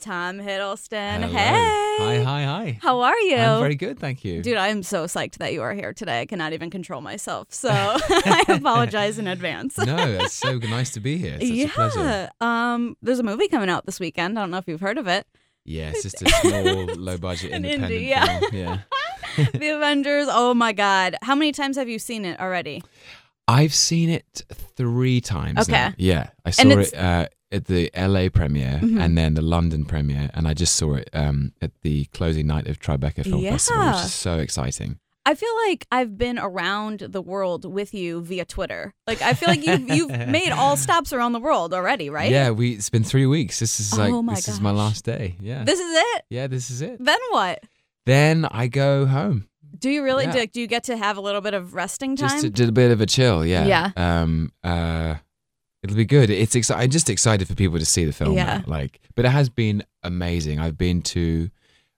Tom Hiddleston. Hello. Hey. Hi. How are you? I'm very good, thank you. Dude, I am so psyched that you are here today. I cannot even control myself. So I apologize in advance. No, it's so nice to be here. It's such a pleasure. There's a movie coming out this weekend. I don't know if you've heard of it. Yeah, it's just a small, low-budget An independent indie, yeah. film. Yeah. The Avengers. Oh, my God. How many times have you seen it already? I've seen it 3 times Okay. now. Yeah, I saw it at the LA premiere and then the London premiere, and I just saw it at the closing night of Tribeca Film Festival, which is so exciting. I feel like I've been around the world with you via Twitter. Like, I feel like you've made all stops around the world already, right? Yeah, it's been 3 weeks. This is this is my last day. Yeah. This is it? Yeah, this is it. Then what? Then I go home. Do you really? Yeah. Do you get to have a little bit of resting time? Just a bit of a chill, yeah. Yeah. It'll be good. I'm just excited for people to see the film. Yeah. Now, but it has been amazing. I've been to,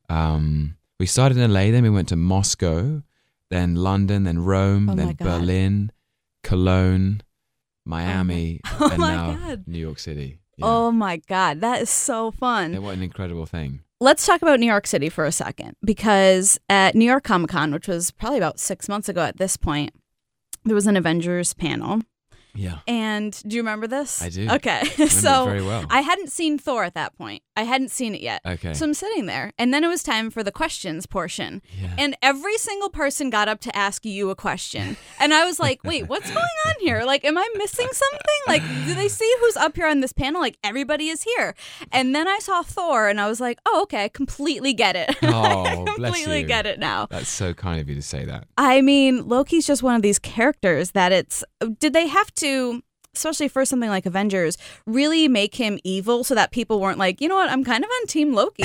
we started in LA, then we went to Moscow, then London, then Rome, then Berlin, Cologne, Miami, and now New York City. Yeah. Oh my God, that is so fun. And what an incredible thing. Let's talk about New York City for a second, because at New York Comic Con, which was probably about 6 months ago at this point, there was an Avengers panel. Yeah. And do you remember this? I do. Okay. I remember it very well. I hadn't seen Thor at that point. I hadn't seen it yet. Okay. So I'm sitting there, and then it was time for the questions portion. Yeah. And every single person got up to ask you a question. And I was like, wait, what's going on here? Like, am I missing something? Like, do they see who's up here on this panel? Like, everybody is here. And then I saw Thor, and I was like, oh, okay, I completely get it. Oh, I bless completely you. get it now. That's so kind of you to say that. I mean, Loki's just one of these characters that did they have to, especially for something like Avengers, really make him evil so that people weren't like, you know what, I'm kind of on Team Loki.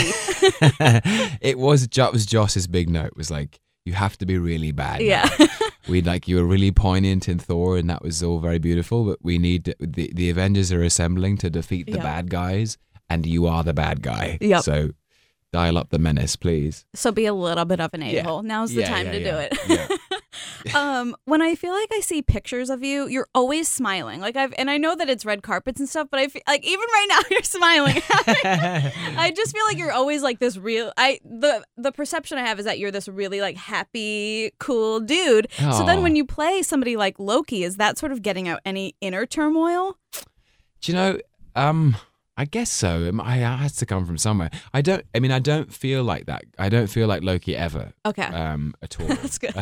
It was Joss's big note, was like, you have to be really bad. Yeah. You were really poignant in Thor, and that was all very beautiful, but we need, the Avengers are assembling to defeat the bad guys, and you are the bad guy. Yep. So dial up the menace, please. So be a little bit of an a-hole. Now's the time to do it. Yeah. When I feel like I see pictures of you, you're always smiling. Like and I know that it's red carpets and stuff, but I feel like even right now you're smiling. I just feel like you're always like this real. The perception I have is that you're this really like happy, cool dude. Aww. So then when you play somebody like Loki, is that sort of getting out any inner turmoil? Do you know? I guess so. It has to come from somewhere. I don't feel like that. I don't feel like Loki ever. Okay. At all. That's good.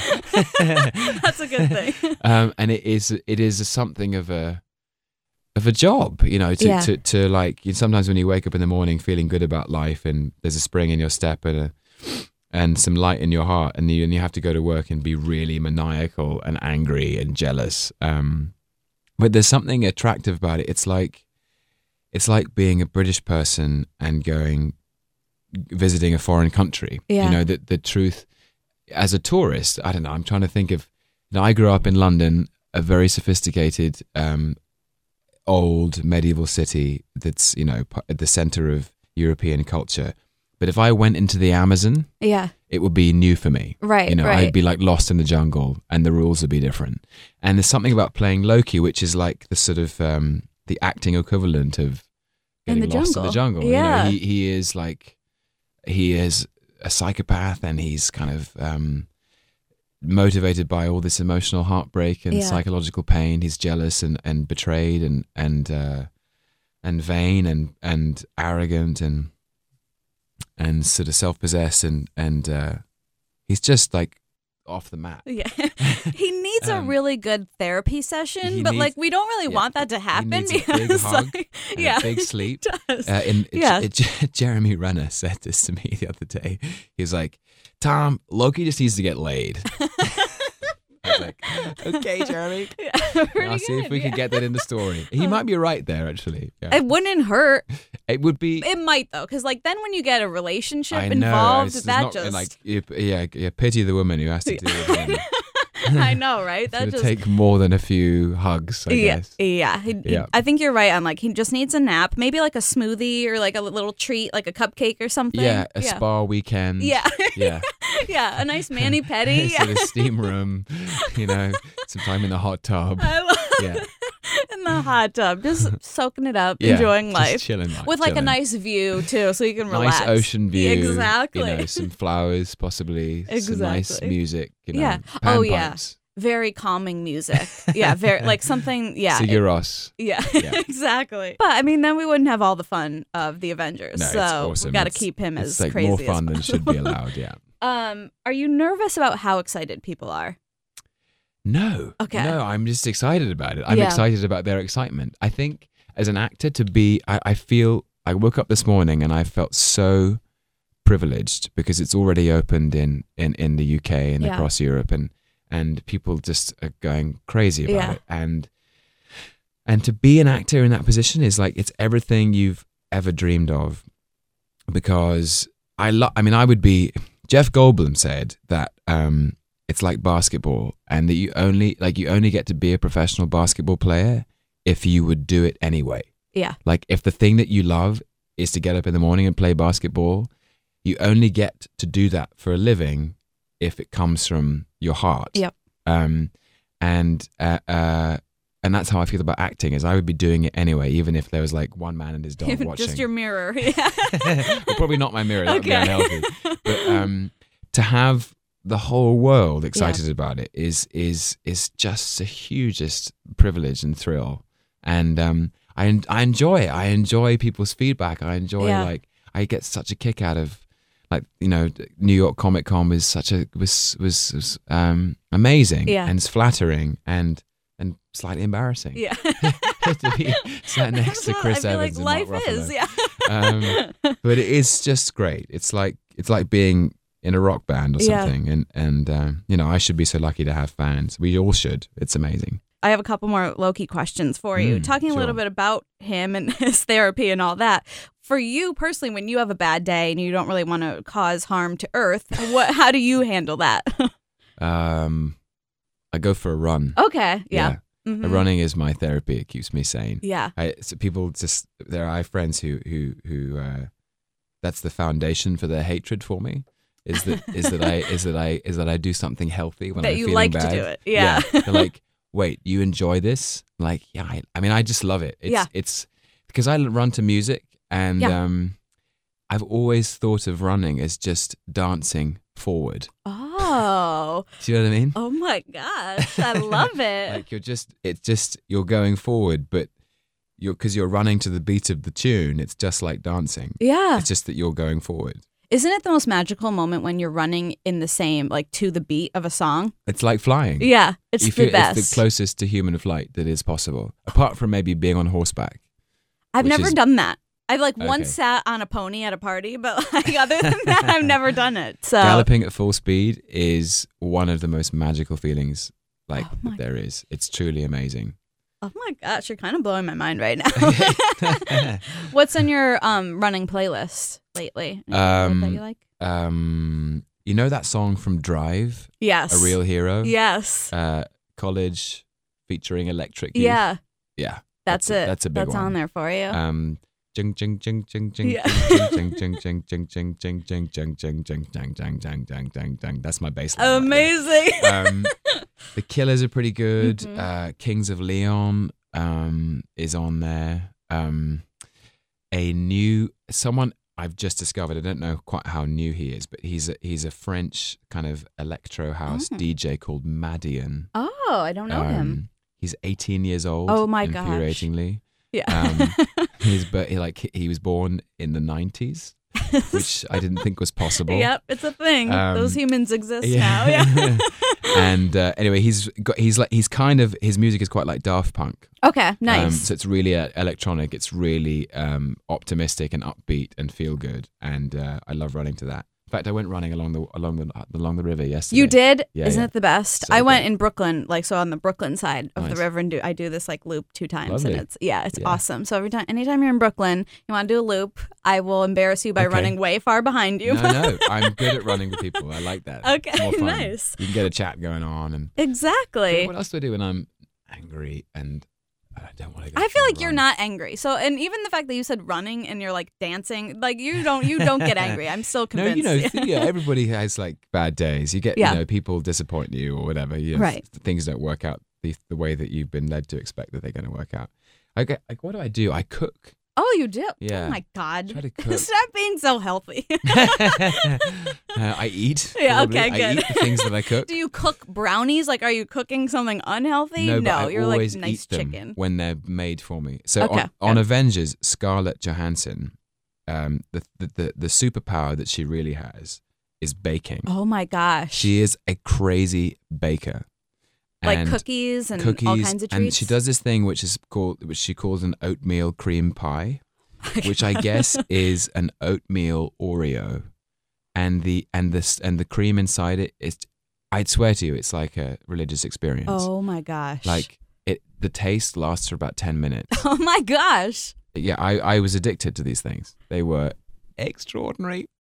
That's a good thing. And it is something of a job, you know, to like, sometimes when you wake up in the morning feeling good about life and there's a spring in your step and some light in your heart, and you have to go to work and be really maniacal and angry and jealous. But there's something attractive about it. It's like being a British person and visiting a foreign country. Yeah. You know, the truth, as a tourist, I don't know, I'm trying to think of, I grew up in London, a very sophisticated, old medieval city that's, at the center of European culture. But if I went into the Amazon, it would be new for me. Right, right. I'd be like lost in the jungle and the rules would be different. And there's something about playing Loki, which is like the sort of, the acting equivalent of getting lost in the jungle. Yeah. He is a psychopath, and he's kind of motivated by all this emotional heartbreak and psychological pain. He's jealous and betrayed and vain and arrogant and sort of self-possessed and he's just like off the map. Yeah. He needs a really good therapy session, but like we don't really want that to happen. He needs a big hug and a big sleep. Jeremy Renner said this to me the other day. He was like, Tom, Loki just needs to get laid. I was like, okay, Jeremy. I'll see if we can get that in the story. He might be right there, actually. Yeah. It wouldn't hurt. It would be. It might, though, because like then when you get a relationship I know, involved, it's that not, just like pity the woman who has to deal with him. I know, right? That just take more than a few hugs, I guess. Yeah. I think you're right on like he just needs a nap, maybe like a smoothie or like a little treat, like a cupcake or something. Yeah, a spa weekend. Yeah. Yeah. Yeah, a nice mani-pedi. Sort of steam room, some time in the hot tub. I love Yeah. in the hot tub, just soaking it up, Yeah, enjoying just life. chilling, With like a chilling. nice view too, so you can relax. Nice ocean view. Exactly. You know, some flowers, possibly. Some nice Exactly. music. You know, Yeah. Oh, yeah. panpipes. Very calming music. Yeah, very like something. Yeah, Sigur Rós. yeah, Yeah. exactly. But I mean, then we wouldn't have all the fun of the Avengers. No, it's so awesome. we got to It's- keep him It's as like crazy more as fun than should be possible. allowed. Yeah. Are you nervous about how excited people are? No. Okay. No, I'm just excited about it. I'm Yeah. excited about their excitement. I think as an actor to be, I feel, I woke up this morning and I felt so privileged because it's already opened in the UK and Yeah. across Europe and people just are going crazy about Yeah. it. And to be an actor in that position is like, it's everything you've ever dreamed of because I mean, I would be, Jeff Goldblum said that, it's like basketball and that you only get to be a professional basketball player if you would do it anyway. Yeah. Like if the thing that you love is to get up in the morning and play basketball, you only get to do that for a living if it comes from your heart. Yep. And that's how I feel about acting is I would be doing it anyway, even if there was like one man and his dog Even watching. just your mirror. Yeah. Well, probably not my mirror. That would be Okay. unhealthy. But to have the whole world excited about it is just the hugest privilege and thrill. And I enjoy it. I enjoy people's feedback. I enjoy like I get such a kick out of like New York Comic Con was amazing and it's flattering and slightly embarrassing. Yeah. To be sat next to Chris I feel Evans like and Mark life is, Ruffalo. yeah. But it is just great. It's like being in a rock band or Yeah. something, and I should be so lucky to have fans. We all should. It's amazing. I have a couple more Loki questions for you. Talking a little sure. bit about him and his therapy and all that. For you personally, when you have a bad day and you don't really want to cause harm to Earth, how do you handle that? I go for a run. Okay. Yeah. Mhm. Running is my therapy. It keeps me sane. Yeah. So people just I have friends who that's the foundation for their hatred for me. Is that I do something healthy when That I'm you feeling like bad. to do it. Yeah. They're like, wait, you enjoy this? Like, yeah. I mean, I just love it. It's because I run to music, and I've always thought of running as just dancing forward. Oh. Do you know what I mean? Oh my gosh. I love it. Like you're going forward, but because you're running to the beat of the tune. It's just like dancing. Yeah. It's just that you're going forward. Isn't it the most magical moment when you're running in the same, like to the beat of a song? It's like flying. Yeah, it's the best. It's the closest to human flight that is possible, apart from maybe being on horseback. I've which never is- done that. I've like Okay. once sat on a pony at a party, but like other than that, I've never done it. So Galloping at full speed is one of the most magical feelings Oh my- that there is. It's truly amazing. oh my gosh, you're kind of blowing my mind right now. What's on your running playlist lately? Anything that you like? You know that song from Drive, Yes. A Real Hero? Yes. College featuring Electric Youth? Yeah. Yeah. That's it. it. That's a big That's one. on there for you. Jing jing jing jing jing Yeah. jing jing jing jing jing jing jing jing jing jing jing jing jing jing jing jing. That's my bass line. Amazing. The Killers are pretty good. Mhm. Kings of Leon is on there. Someone I've just discovered. I don't know quite how new he is, but he's a French kind of electro house DJ called Madian. Oh, I don't know him. He's 18 years old. Oh my gosh. Infuriatingly. Yeah. He was born in the 90s, which I didn't think was possible. Yep, it's a thing. Those humans exist now. Yeah. Yeah. And anyway, he's kind of, his music is quite like Daft Punk. Okay, nice. So it's really electronic. It's really optimistic and upbeat and feel good. And I love running to that. In fact, I went running along the river yesterday. You did? Yeah, Isn't yeah. it the best? So I went good. in Brooklyn, like so on the Brooklyn side of the Nice. river, and I do this like loop 2 times, Lovely. and it's Yeah. awesome. So anytime you're in Brooklyn, you want to do a loop, I will embarrass you by Okay. running way far behind you. No, I'm good at running with people. I like that. Okay, It's more fun. nice. You can get a chat going on. And Exactly. what else do I do when I'm angry and I don't want to go I for feel a like you're run? not angry. So, and even the fact that you said running and you're like dancing, like you don't get angry. I'm still No, convinced. everybody has like bad days. You get, Yeah. people disappoint you or whatever. Right. Things don't work out the way that you've been led to expect that they're going to work out. What do? I cook. Oh, you do? Yeah. Oh my God. Try to cook. Stop being so healthy. I eat. Yeah, probably. okay, good. I eat the things that I cook. Do you cook brownies? Like, are you cooking something unhealthy? No, but I you're always like nice eat them chicken. when they're made for me. So Okay, on good. Avengers, Scarlett Johansson, the superpower that she really has is baking. Oh my gosh. She is a crazy baker. like And cookies and all kinds of treats. and she does this thing which she calls an oatmeal cream pie, which I guess is an oatmeal Oreo, and the cream inside it is, I'd swear to you, it's like a religious experience. Oh my gosh. Like the taste lasts for about 10 minutes. Oh my gosh. Yeah, I was addicted to these things. They were extraordinary.